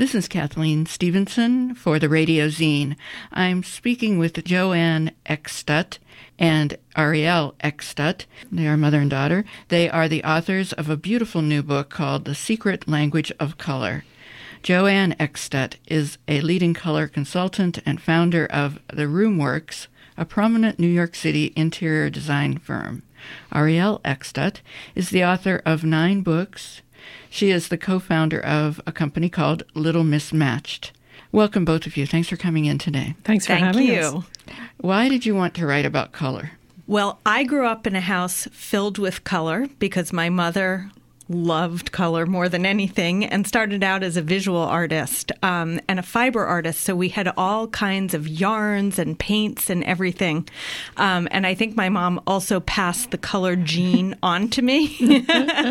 This is Kathleen Stevenson for the Radio Zine. I'm speaking with Joanne Eckstedt and Arielle Eckstedt. They are mother and daughter. They are the authors of a beautiful new book called The Secret Language of Color. Joanne Eckstedt is a leading color consultant and founder of The Roomworks, a prominent New York City interior design firm. Arielle Eckstedt is the author of 9 books. She is the co-founder of a company called Little Mismatched. Welcome, both of you. Thanks for coming in today. Thanks for having us. Why did you want to write about color? Well, I grew up in a house filled with color because my mother loved color more than anything and started out as a visual artist and a fiber artist. So we had all kinds of yarns and paints and everything. And I think my mom also passed the color gene on to me.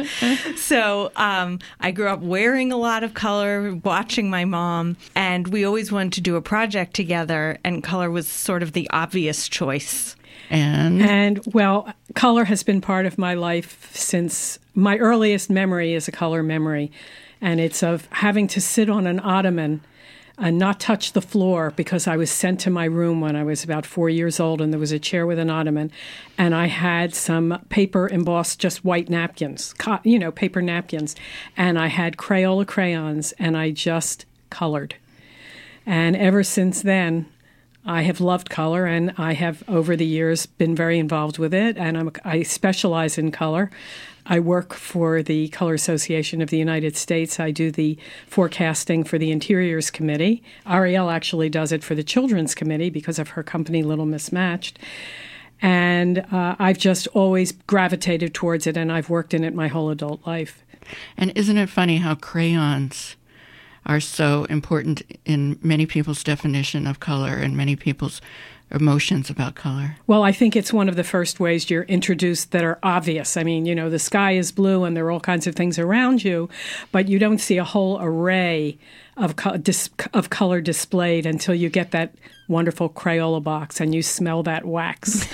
So I grew up wearing a lot of color, watching my mom, and we always wanted to do a project together, and color was sort of the obvious choice. And well, color has been part of my life since my earliest memory is a color memory. And it's of having to sit on an ottoman and not touch the floor because I was sent to my room when I was about 4 years old, and there was a chair with an ottoman. And I had some paper embossed, just white napkins, paper napkins. And I had Crayola crayons, and I just colored. And ever since then, I have loved color, and I have, over the years, been very involved with it, and I specialize in color. I work for the Color Association of the United States. I do the forecasting for the Interiors Committee. Arielle actually does it for the Children's Committee because of her company, Little Mismatched. And I've just always gravitated towards it, and I've worked in it my whole adult life. And isn't it funny how crayons are so important in many people's definition of color and many people's emotions about color? Well, I think it's one of the first ways you're introduced that are obvious. I mean, the sky is blue and there are all kinds of things around you, but you don't see a whole array of color displayed until you get that wonderful Crayola box and you smell that wax.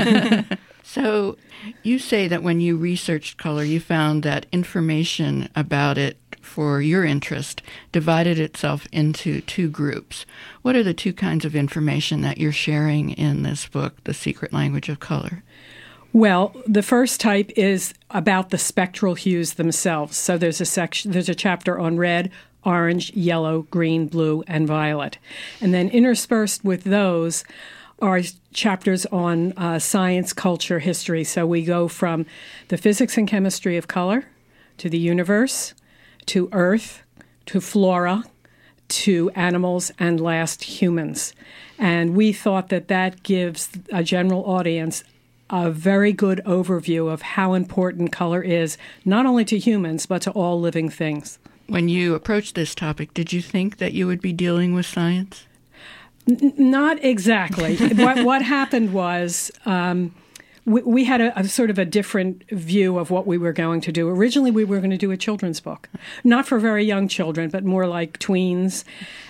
So you say that when you researched color, you found that information about it for your interest divided itself into 2 groups. What are the 2 kinds of information that you're sharing in this book, The Secret Language of Color? Well, the first type is about the spectral hues themselves. So there's a chapter on red, orange, yellow, green, blue, and violet. And then interspersed with those are chapters on science, culture, history. So we go from the physics and chemistry of color to the universe, to Earth, to flora, to animals, and last, humans. And we thought that gives a general audience a very good overview of how important color is, not only to humans, but to all living things. When you approached this topic, did you think that you would be dealing with science? Not exactly. What happened was we had a sort of a different view of what we were going to do. Originally, we were going to do a children's book, not for very young children, but more like tweens.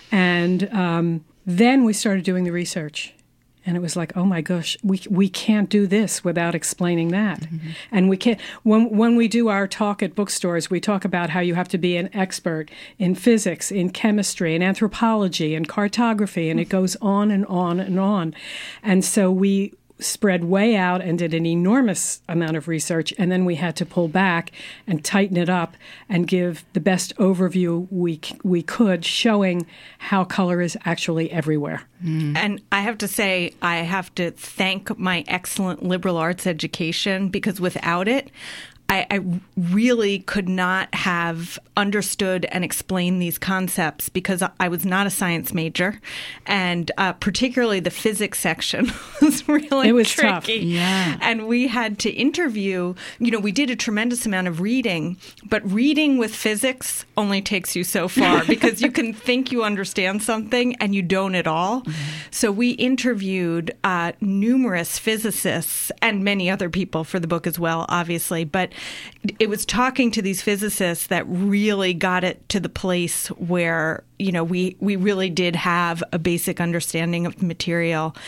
And then we started doing the research. And it was like, oh my gosh, we can't do this without explaining that. Mm-hmm. And we can't. When we do our talk at bookstores, we talk about how you have to be an expert in physics, in chemistry, in anthropology, in cartography, and it goes on and on and on. And so we spread way out and did an enormous amount of research, and then we had to pull back and tighten it up and give the best overview we could, showing how color is actually everywhere. Mm. And I have to say, I have to thank my excellent liberal arts education, because without it, I really could not have understood and explained these concepts, because I was not a science major, and particularly the physics section was really tricky. Tough. Yeah. And we had to interview, we did a tremendous amount of reading, but reading with physics only takes you so far because you can think you understand something and you don't at all. Mm-hmm. So we interviewed numerous physicists and many other people for the book as well, obviously, but it was talking to these physicists that really got it to the place where, we really did have a basic understanding of the material.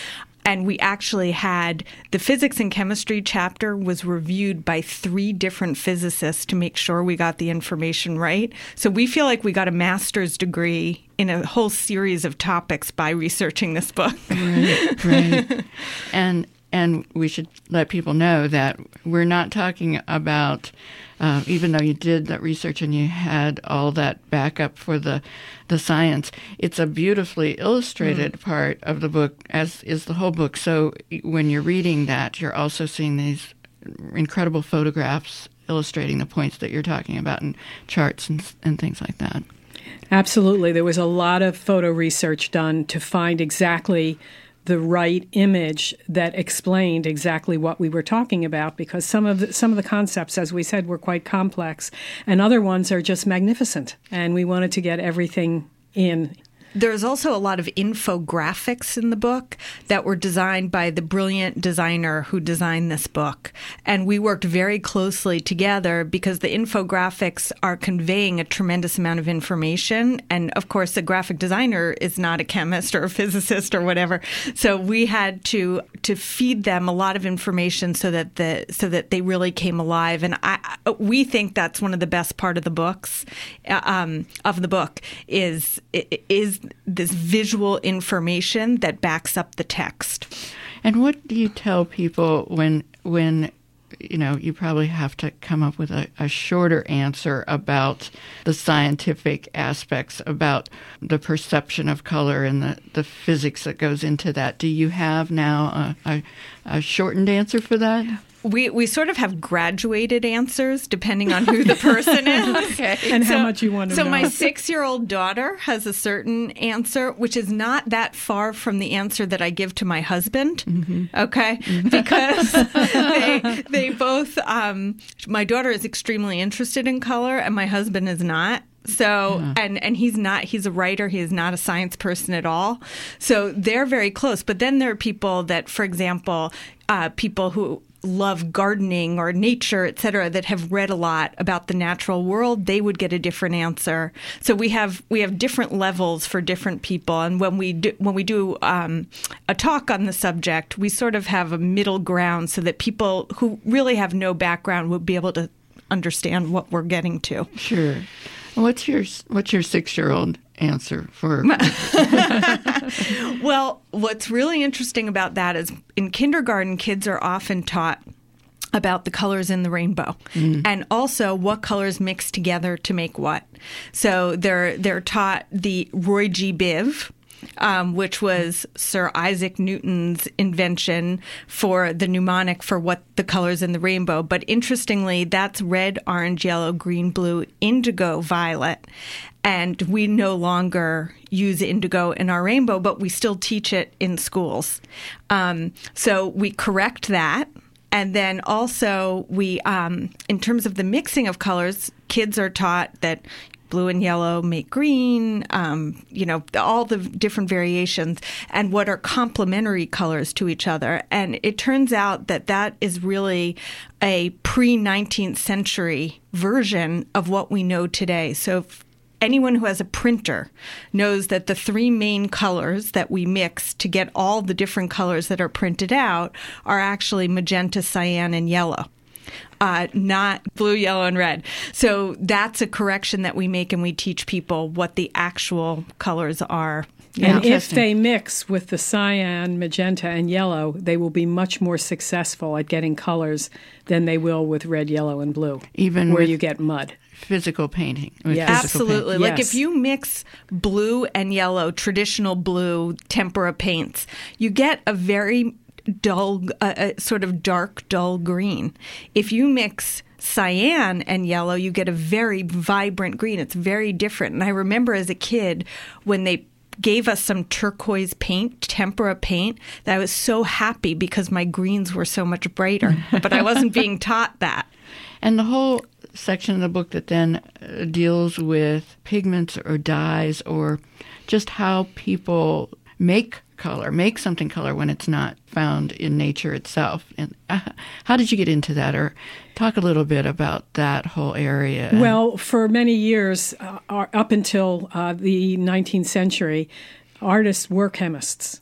And we actually had the physics and chemistry chapter was reviewed by 3 different physicists to make sure we got the information right. So we feel like we got a master's degree in a whole series of topics by researching this book. Right. And we should let people know that we're not talking about, even though you did that research and you had all that backup for the science, it's a beautifully illustrated part of the book, as is the whole book. So when you're reading that, you're also seeing these incredible photographs illustrating the points that you're talking about and charts and things like that. Absolutely. There was a lot of photo research done to find exactly the right image that explained exactly what we were talking about, because some of the concepts, as we said, were quite complex, and other ones are just magnificent, and we wanted to get everything in. There's also a lot of infographics in the book that were designed by the brilliant designer who designed this book. And we worked very closely together because the infographics are conveying a tremendous amount of information. And of course, the graphic designer is not a chemist or a physicist or whatever. So we had to feed them a lot of information so that they really came alive. And we think that's one of the best part of the books, is this visual information that backs up the text. And what do you tell people when you probably have to come up with a shorter answer about the scientific aspects, about the perception of color and the physics that goes into that? Do you have now a shortened answer for that? We sort of have graduated answers depending on who the person is. Okay. And how much you want to know. So my 6-year-old daughter has a certain answer, which is not that far from the answer that I give to my husband. Mm-hmm. Okay? Because they both, my daughter is extremely interested in color and my husband is not. So, and he's a writer. He is not a science person at all. So they're very close. But then there are people that, for example, people who love gardening or nature, et cetera, that have read a lot about the natural world, they would get a different answer. So we have different levels for different people. And when we do a talk on the subject, we sort of have a middle ground so that people who really have no background would be able to understand what we're getting to. Sure. What's your 6-year-old answer for? Well, what's really interesting about that is in kindergarten, kids are often taught about the colors in the rainbow and also what colors mix together to make what. So they're taught the Roy G. Biv, which was Sir Isaac Newton's invention for the mnemonic for what the colors in the rainbow. But interestingly, that's red, orange, yellow, green, blue, indigo, violet. And we no longer use indigo in our rainbow, but we still teach it in schools. So we correct that. And then also we, in terms of the mixing of colors, kids are taught that blue and yellow make green, all the different variations, and what are complementary colors to each other. And it turns out that is really a pre-19th century version of what we know today. So anyone who has a printer knows that the 3 main colors that we mix to get all the different colors that are printed out are actually magenta, cyan, and yellow. Not blue, yellow, and red. So that's a correction that we make, and we teach people what the actual colors are. And if they mix with the cyan, magenta, and yellow, they will be much more successful at getting colors than they will with red, yellow, and blue, even where you get mud. Physical painting. Yes. Absolutely. Painting. Like if you mix blue and yellow, traditional blue tempera paints, you get a very dull, sort of dark, dull green. If you mix cyan and yellow, you get a very vibrant green. It's very different. And I remember as a kid when they gave us some turquoise paint, tempera paint, that I was so happy because my greens were so much brighter. But I wasn't being taught that. And the whole section of the book that then deals with pigments or dyes or just how people make something color when it's not found in nature itself. And how did you get into that? Or talk a little bit about that whole area. Well, for many years, up until the 19th century, artists were chemists.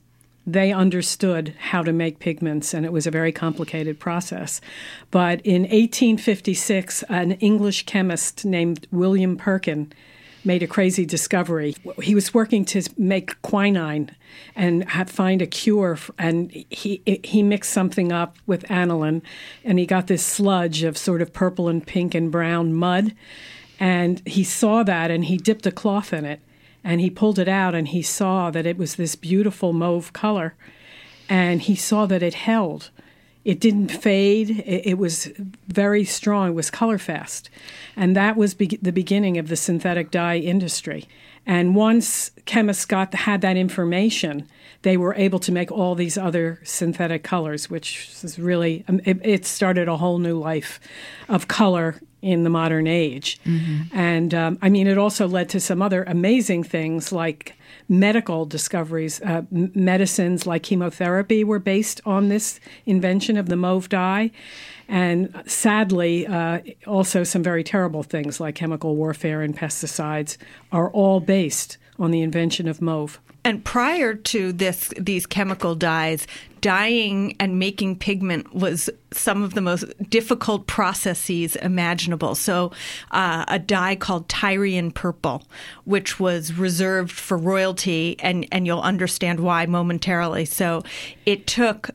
they understood how to make pigments, and it was a very complicated process. But in 1856, an English chemist named William Perkin made a crazy discovery. He was working to make quinine and find a cure, and he mixed something up with aniline, and he got this sludge of sort of purple and pink and brown mud, and he saw that, and he dipped a cloth in it, and he pulled it out, and he saw that it was this beautiful mauve color, and he saw that it held. It didn't fade. It was very strong. It was color fast. And that was the beginning of the synthetic dye industry. And once chemists had that information, they were able to make all these other synthetic colors, which is really, it started a whole new life of color in the modern age. Mm-hmm. And it also led to some other amazing things like medical discoveries. Medicines like chemotherapy were based on this invention of the mauve dye. And sadly, also some very terrible things like chemical warfare and pesticides are all based on the invention of mauve. And prior to these chemical dyes, dyeing and making pigment was some of the most difficult processes imaginable. So a dye called Tyrian purple, which was reserved for royalty, and you'll understand why momentarily. So it took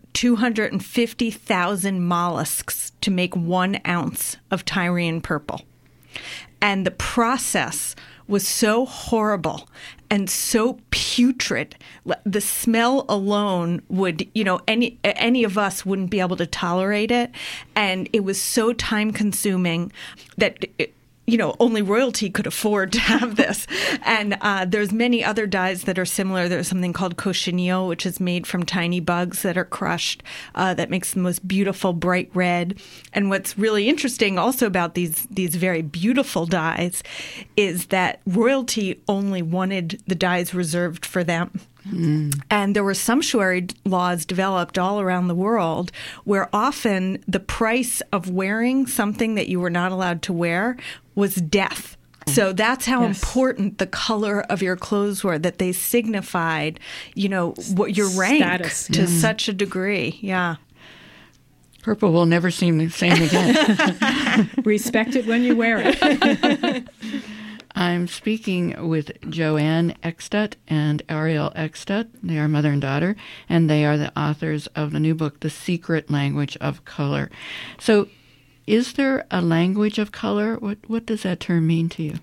250,000 mollusks to make 1 ounce of Tyrian purple. And the process was so horrible and so putrid. The smell alone would, any of us wouldn't be able to tolerate it. And it was so time consuming that only royalty could afford to have this. And there's many other dyes that are similar. There's something called cochineal, which is made from tiny bugs that are crushed, that makes the most beautiful bright red. And what's really interesting also about these very beautiful dyes is that royalty only wanted the dyes reserved for them. Mm. And there were sumptuary laws developed all around the world where often the price of wearing something that you were not allowed to wear was death. So that's how important the color of your clothes were, that they signified, what your rank status to such a degree. Yeah. Purple will never seem the same again. Respect it when you wear it. I'm speaking with Joanne Eckstedt and Ariel Eckstedt. They are mother and daughter, and they are the authors of the new book, The Secret Language of Color. So is there a language of color? What does that term mean to you?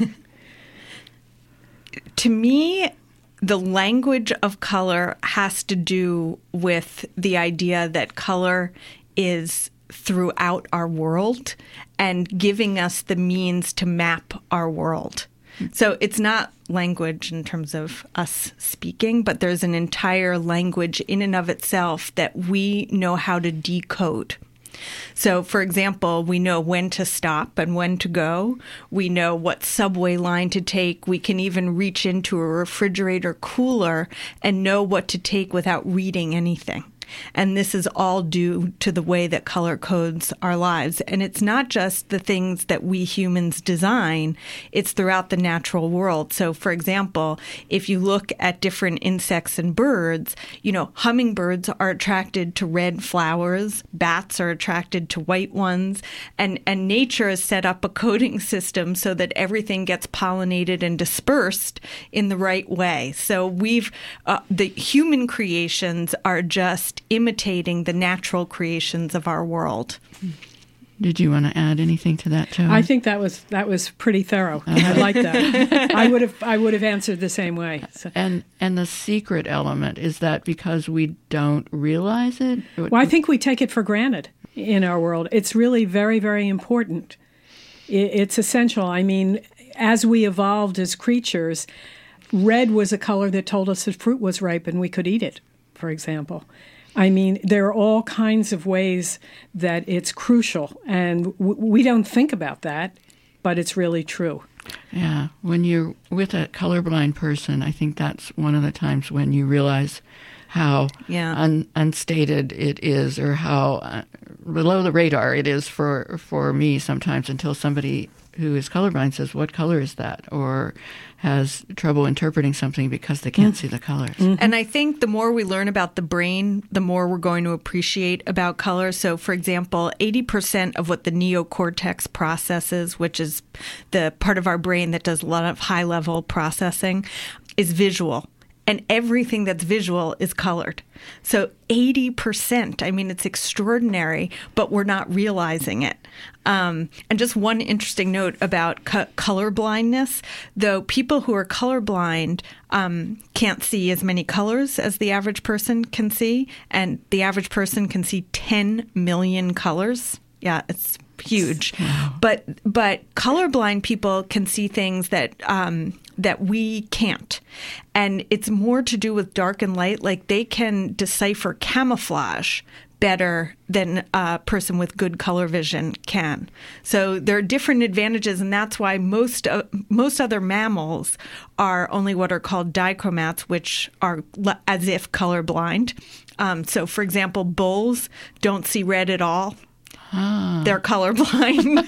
To me, the language of color has to do with the idea that color is throughout our world and giving us the means to map our world. So it's not language in terms of us speaking, but there's an entire language in and of itself that we know how to decode. So, for example, we know when to stop and when to go. We know what subway line to take. We can even reach into a refrigerator cooler and know what to take without reading anything. And this is all due to the way that color codes our lives. And it's not just the things that we humans design, it's throughout the natural world. So, for example, if you look at different insects and birds, hummingbirds are attracted to red flowers, bats are attracted to white ones, and nature has set up a coding system so that everything gets pollinated and dispersed in the right way. So the human creations are just imitating the natural creations of our world. Did you want to add anything to that, Joe? I think that was pretty thorough. I like that. I would have answered the same way. So. And the secret element, is that because we don't realize it? Well, I think we take it for granted in our world. It's really very, very important. It's essential. I mean, as we evolved as creatures, red was a color that told us that fruit was ripe and we could eat it, for example. I mean, there are all kinds of ways that it's crucial, and we don't think about that, but it's really true. Yeah. When you're with a colorblind person, I think that's one of the times when you realize how unstated it is, or how below the radar it is for me sometimes, until somebody who is colorblind says, "What color is that?" or has trouble interpreting something because they can't see the colors. And I think the more we learn about the brain, the more we're going to appreciate about color. So, for example, 80% of what the neocortex processes, which is the part of our brain that does a lot of high-level processing, is visual. And everything that's visual is colored. So 80%, I mean, it's extraordinary, but we're not realizing it. And just one interesting note about color blindness, though people who are colorblind can't see as many colors as the average person can see, and the average person can see 10 million colors. Yeah, it's huge. Wow. But colorblind people can see things that that we can't. And it's more to do with dark and light. Like they can decipher camouflage better than a person with good color vision can. So there are different advantages, and that's why most other mammals are only what are called dichromats, which are as if colorblind. So, for example, bulls don't see red at all. They're colorblind.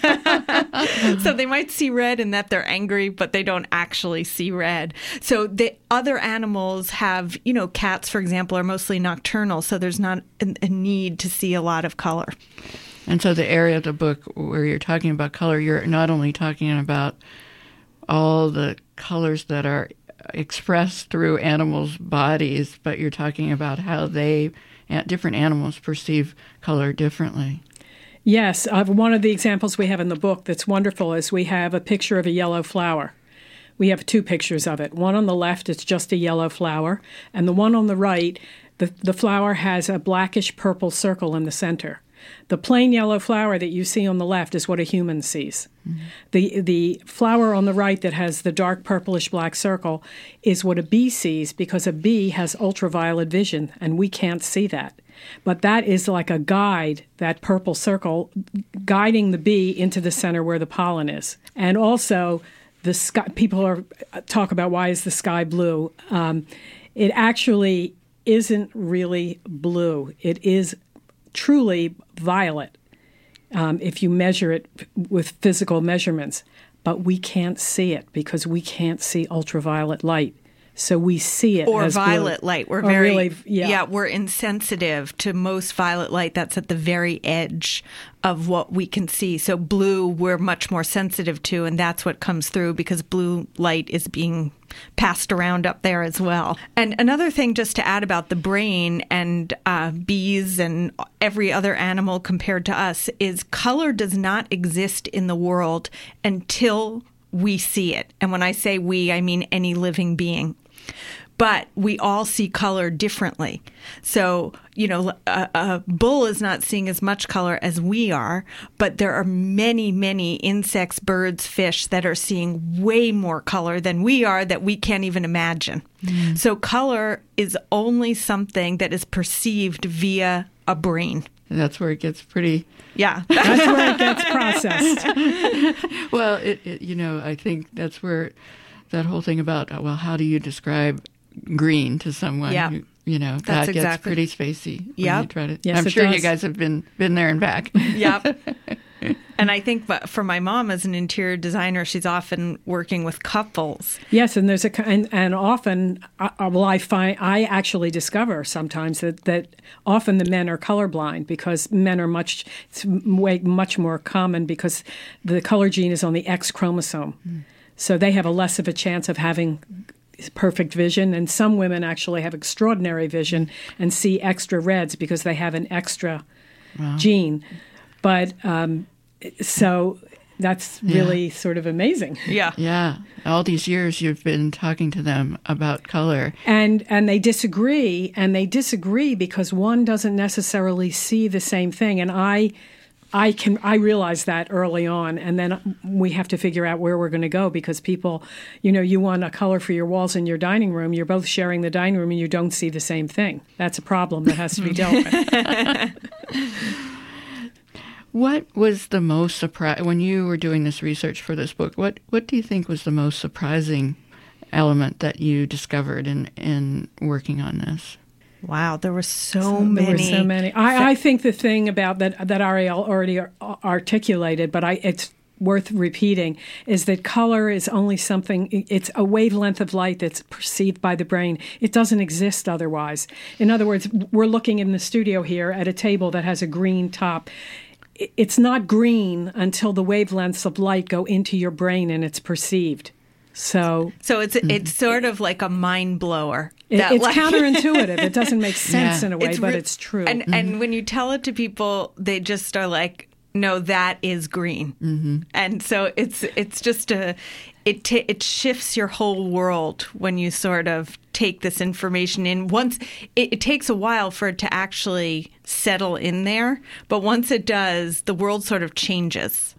So they might see red in that they're angry, but they don't actually see red. So the other animals have, cats, for example, are mostly nocturnal. So there's not a need to see a lot of color. And so the area of the book where you're talking about color, you're not only talking about all the colors that are expressed through animals' bodies, but you're talking about how different animals perceive color differently. Yes, one of the examples we have in the book that's wonderful is we have a picture of a yellow flower. We have two pictures of it. One on the left is just a yellow flower, and the one on the right, the flower has a blackish purple circle in the center. The plain yellow flower that you see on the left is what a human sees. Mm-hmm. The flower on the right that has the dark purplish black circle is what a bee sees, because a bee has ultraviolet vision, and we can't see that. But that is like a guide, that purple circle, guiding the bee into the center where the pollen is. And also, the sky. People talk about why is the sky blue. It actually isn't really blue. It is truly violet if you measure it with physical measurements. But we can't see it because we can't see ultraviolet light. So we see it or as violet blue. light. We're we're insensitive to most violet light. That's at the very edge of what we can see. So blue, we're much more sensitive to, and that's what comes through because blue light is being passed around up there as well. And another thing just to add about the brain and bees and every other animal compared to us is color does not exist in the world until we see it. And when I say we, I mean any living being. But we all see color differently. So, a bull is not seeing as much color as we are, but there are many, many insects, birds, fish that are seeing way more color than we are that we can't even imagine. Mm. So color is only something that is perceived via a brain. That's where it gets pretty... Yeah. That's where it gets processed. Well, I think that's where that whole thing about, how do you describe green to someone? Yeah. That gets pretty spacey. Yeah. Yes, I'm sure does. you guys have been there and back. Yep. And I think for my mom as an interior designer, she's often working with couples. Yes, and there's and often, I actually discover sometimes that often the men are colorblind because men are much more common because the color gene is on the X chromosome. Mm. So they have a less of a chance of having perfect vision, and some women actually have extraordinary vision and see extra reds because they have an extra gene. But so that's really sort of amazing. Yeah. Yeah. All these years you've been talking to them about color. And they disagree, because one doesn't necessarily see the same thing. And I realized that early on, and then we have to figure out where we're going to go because people, you want a color for your walls in your dining room. You're both sharing the dining room and you don't see the same thing. That's a problem that has to be dealt with. What was the most surprising, when you were doing this research for this book, what do you think was the most surprising element that you discovered in working on this? Wow, there were so many. There were so many. I think the thing about that Ariel already articulated, but it's worth repeating is that color is only something, it's a wavelength of light that's perceived by the brain. It doesn't exist otherwise. In other words, we're looking in the studio here at a table that has a green top. It's not green until the wavelengths of light go into your brain and it's perceived. So it's sort of like a mind blower. It's counterintuitive. It doesn't make sense in a way, but it's true. And when you tell it to people, they just are like, no, that is green. Mm-hmm. And so it's just it shifts your whole world when you sort of take this information in. Once it takes a while for it to actually settle in there, but once it does, the world sort of changes.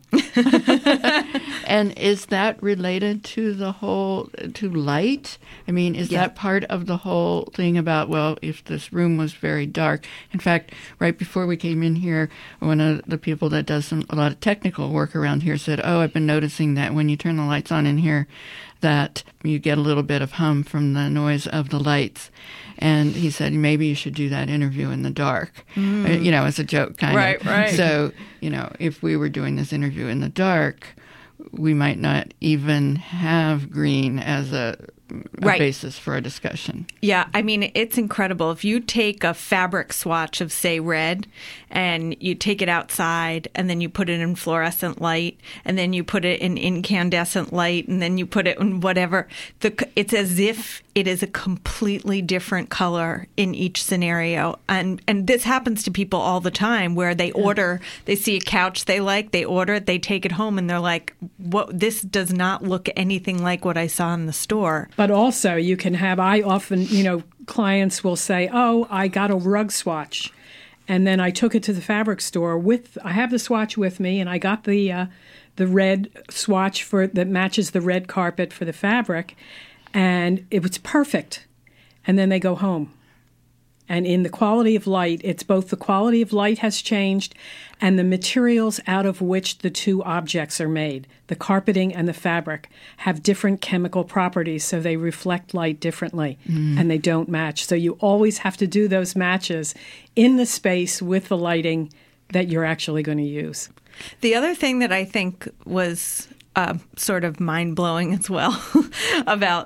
And is that related to to light? I mean, is that part of the whole thing about, well, if this room was very dark? In fact, right before we came in here, one of the people that does a lot of technical work around here said, oh, I've been noticing that when you turn the lights on in here, that you get a little bit of hum from the noise of the lights. And he said, maybe you should do that interview in the dark, as a joke kind of. Right. So, if we were doing this interview in the dark, we might not even have green as a basis for a discussion. Yeah, I mean, it's incredible. If you take a fabric swatch of, say, red, and you take it outside, and then you put it in fluorescent light, and then you put it in incandescent light, and then you put it in whatever, it's as if it is a completely different color in each scenario. And this happens to people all the time, where they order, they see a couch they like, they order it, they take it home, and they're like, "What? This does not look anything like what I saw in the store." But also, you can have, I often, clients will say, oh, I got a rug swatch. And then I took it to the fabric store I have the swatch with me, and I got the red swatch that matches the red carpet for the fabric. And it was perfect. And then they go home. And in the quality of light, it's both the quality of light has changed and the materials out of which the two objects are made, the carpeting and the fabric, have different chemical properties, so they reflect light differently and they don't match. So you always have to do those matches in the space with the lighting that you're actually going to use. The other thing that I think was sort of mind-blowing as well about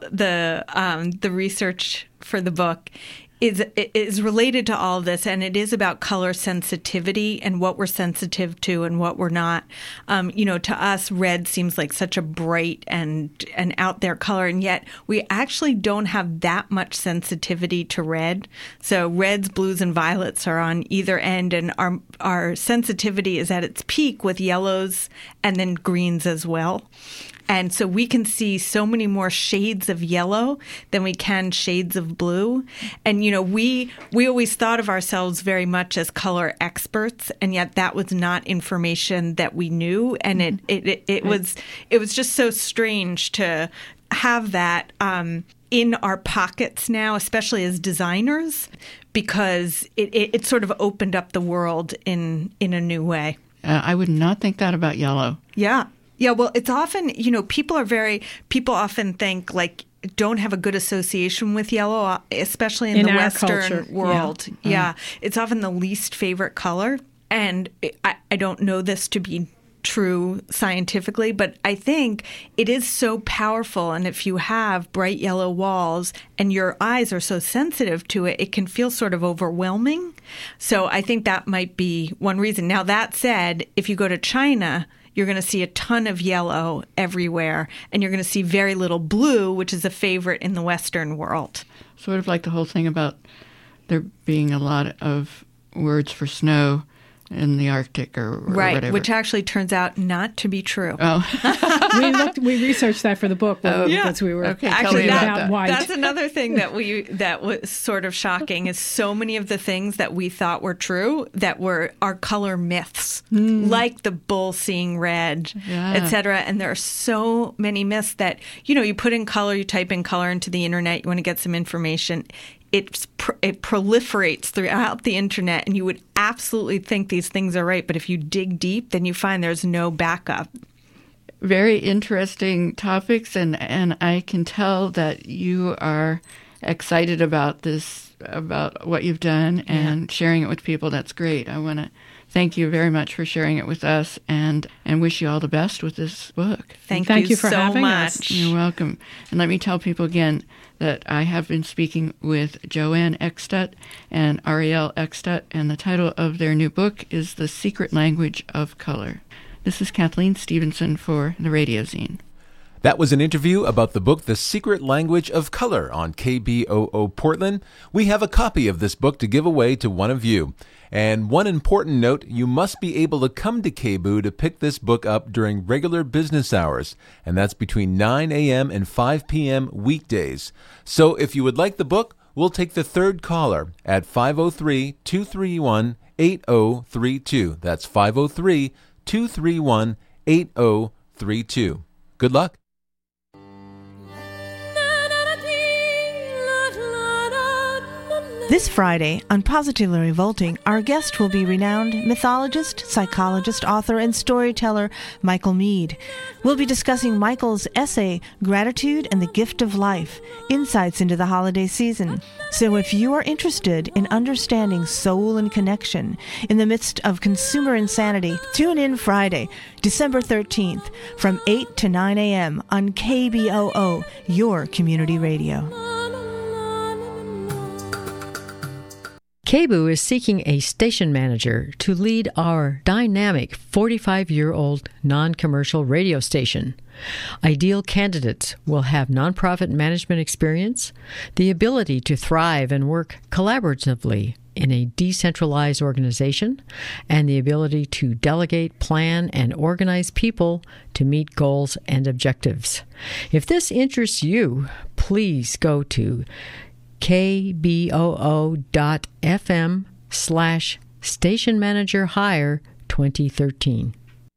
the research for the book is related to all this, and it is about color sensitivity and what we're sensitive to and what we're not. To us, red seems like such a bright and out there color, and yet we actually don't have that much sensitivity to red. So reds, blues, and violets are on either end, and our sensitivity is at its peak with yellows and then greens as well. And so we can see so many more shades of yellow than we can shades of blue. And, we always thought of ourselves very much as color experts, and yet that was not information that we knew. And it was just so strange to have that in our pockets now, especially as designers, because it sort of opened up the world in a new way. I would not think that about yellow. Yeah. Yeah, well, it's often, people often think don't have a good association with yellow, especially in the Western world. Yeah. It's often the least favorite color. And I don't know this to be true scientifically, but I think it is so powerful. And if you have bright yellow walls and your eyes are so sensitive to it, it can feel sort of overwhelming. So I think that might be one reason. Now, that said, if you go to China, you're going to see a ton of yellow everywhere, and you're going to see very little blue, which is a favorite in the Western world. Sort of like the whole thing about there being a lot of words for snow in the Arctic or whatever. Which actually turns out not to be true. Oh. we researched that for the book because we were actually about white. That's another thing that was sort of shocking is so many of the things that we thought were true that are color myths, like the bull seeing red, etc. And there are so many myths that, you put in color, you type in color into the internet, you want to get some information. It proliferates throughout the internet, and you would absolutely think these things are right. But if you dig deep, then you find there's no backup. Very interesting topics, and I can tell that you are excited about this, about what you've done, and sharing it with people. That's great. I want to thank you very much for sharing it with us, and wish you all the best with this book. Thank you for so having much. us. You're welcome. And let me tell people again that I have been speaking with Joanne Eckstedt and Ariel Eckstedt, and the title of their new book is The Secret Language of Color. This is Kathleen Stevenson for the Radio Zine. That was an interview about the book The Secret Language of Color on KBOO Portland. We have a copy of this book to give away to one of you. And one important note, you must be able to come to KBOO to pick this book up during regular business hours, and that's between 9 a.m. and 5 p.m. weekdays. So if you would like the book, we'll take the third caller at 503-231-8032. That's 503-231-8032. Good luck. This Friday, on Positively Revolting, our guest will be renowned mythologist, psychologist, author, and storyteller Michael Meade. We'll be discussing Michael's essay, Gratitude and the Gift of Life, Insights into the Holiday Season. So if you are interested in understanding soul and connection in the midst of consumer insanity, tune in Friday, December 13th, from 8 to 9 a.m. on KBOO, your community radio. KBOO is seeking a station manager to lead our dynamic 45-year-old non-commercial radio station. Ideal candidates will have nonprofit management experience, the ability to thrive and work collaboratively in a decentralized organization, and the ability to delegate, plan, and organize people to meet goals and objectives. If this interests you, please go to kboo.fm/station manager hire 2013.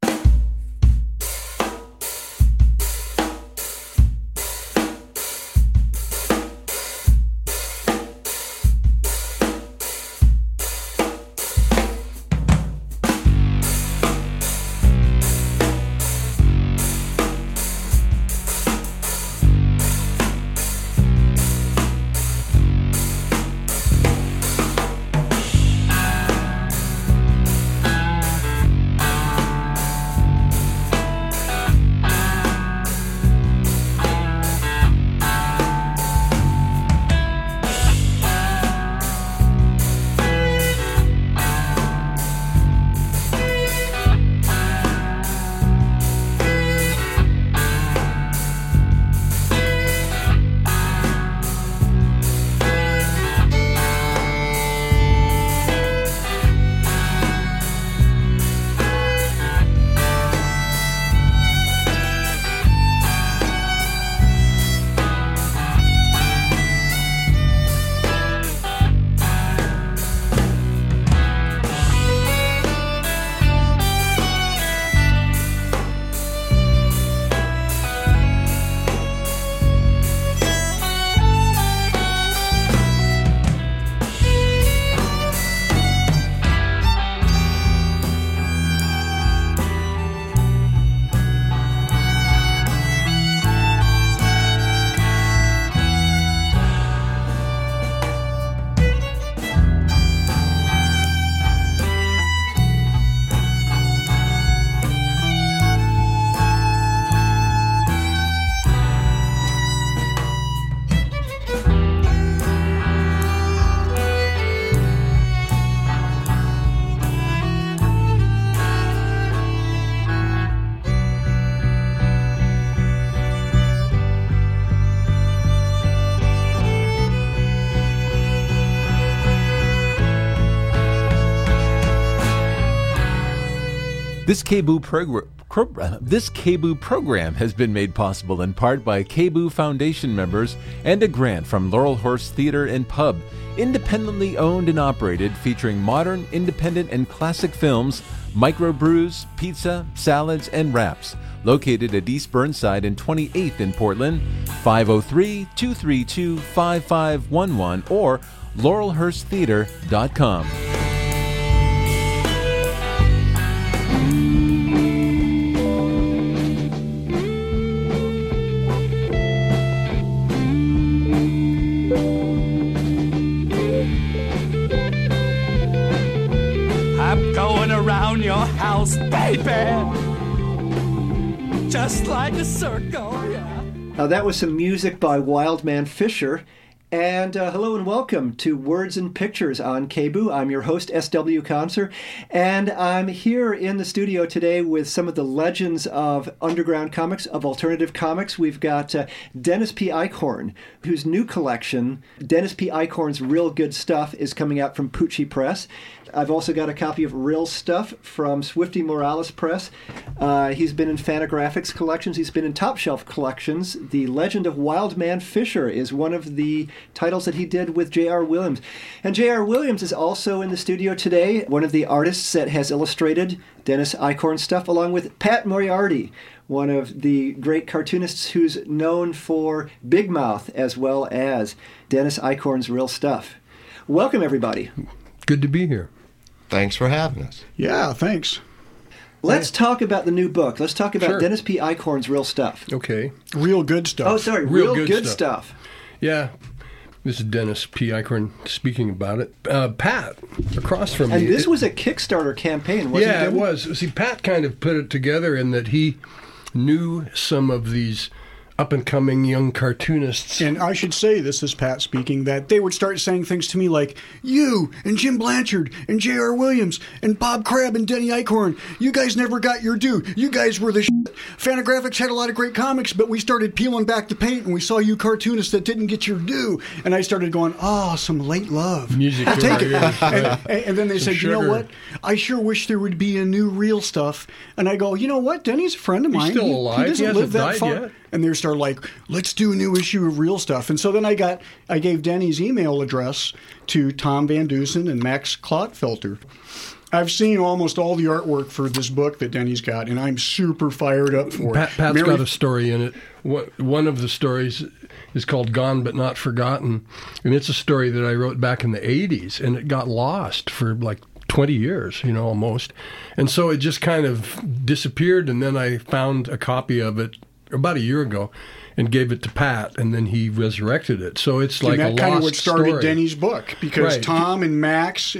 This KBOO program has been made possible in part by KBOO Foundation members and a grant from Laurelhurst Theater and Pub, independently owned and operated, featuring modern, independent, and classic films, microbrews, pizza, salads, and wraps. Located at East Burnside and 28th in Portland, 503-232-5511 or laurelhursttheater.com. I'm going around circles, baby. Just like a circle, yeah. Now that was some music by Wildman Fisher. And hello and welcome to Words and Pictures on KBOO. I'm your host, S.W. Conser, and I'm here in the studio today with some of the legends of underground comics, of alternative comics. We've got Dennis P. Eichhorn, whose new collection, Dennis P. Eichhorn's Real Good Stuff, is coming out from Pucci Press. I've also got a copy of Real Stuff from Swifty Morales Press. He's been in Fantagraphics collections. He's been in Top Shelf collections. The Legend of Wildman Fisher is one of the titles that he did with J.R. Williams. And J.R. Williams is also in the studio today, one of the artists that has illustrated Dennis Eichhorn stuff, along with Pat Moriarty, one of the great cartoonists who's known for Big Mouth as well as Dennis Eichhorn's Real Stuff. Welcome, everybody. Good to be here. Thanks for having us. Yeah, thanks. Let's talk about the new book. Let's talk about Dennis P. Eichhorn's Real Stuff. Okay. Real Good Stuff. Oh, sorry. Real good stuff. Yeah. This is Dennis P. Eichhorn speaking about it. Pat, across from and me. And this was a Kickstarter campaign, wasn't it? Yeah, it was. See, Pat kind of put it together in that he knew some of these up-and-coming young cartoonists. And I should say, this is Pat speaking, that they would start saying things to me like, you and Jim Blanchard and J.R. Williams and Bob Crabbe and Denny Eichhorn, you guys never got your due. You guys were the shit. Fantagraphics had a lot of great comics, but we started peeling back the paint and we saw you cartoonists that didn't get your due. And I started going, some late love. Music. I'll take it. And then they said, sugar. You know what? I sure wish there would be a new Real Stuff. And I go, you know what? Denny's a friend of mine. He's still alive. He doesn't live that far. Yet. And they started like, let's do a new issue of Real Stuff. And so then I gave Denny's email address to Tom Van Dusen and Max Klotfelter. I've seen almost all the artwork for this book that Denny's got, and I'm super fired up for it. Pat's got a story in it. One of the stories is called Gone But Not Forgotten, and it's a story that I wrote back in the 80s, and it got lost for like 20 years, almost. And so it just kind of disappeared, and then I found a copy of it about a year ago and gave it to Pat, and then he resurrected it. So it's like a lost story. And that kind of what started Denny's book, because Tom and Max